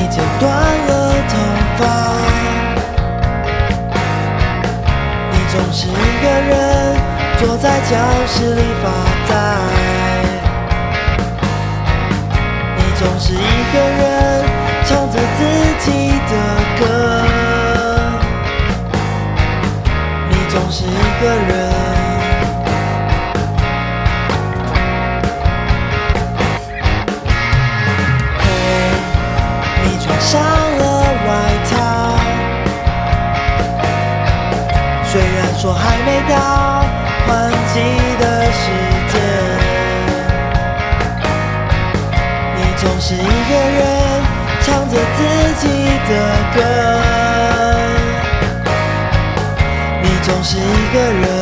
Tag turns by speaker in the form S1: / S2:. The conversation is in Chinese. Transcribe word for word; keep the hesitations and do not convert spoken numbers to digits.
S1: 剪断了头发，你总是一个人坐在教室里发呆，你总是一个人唱着自己的歌，你总是一个人。上了外套，虽然说还没到换季的时间，你总是一个人唱着自己的歌，你总是一个人。